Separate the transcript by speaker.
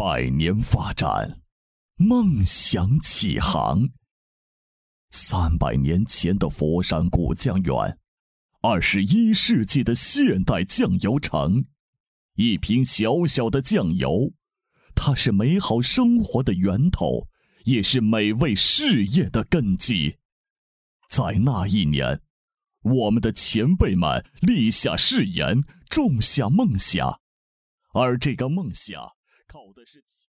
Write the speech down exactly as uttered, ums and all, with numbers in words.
Speaker 1: 百年发展，梦想起航。三百年前的佛山古酱园，二十一世纪的现代酱油城。一瓶小小的酱油，它是美好生活的源头，也是美味事业的根基。在那一年，我们的前辈们立下誓言，种下梦想，而这个梦想靠的是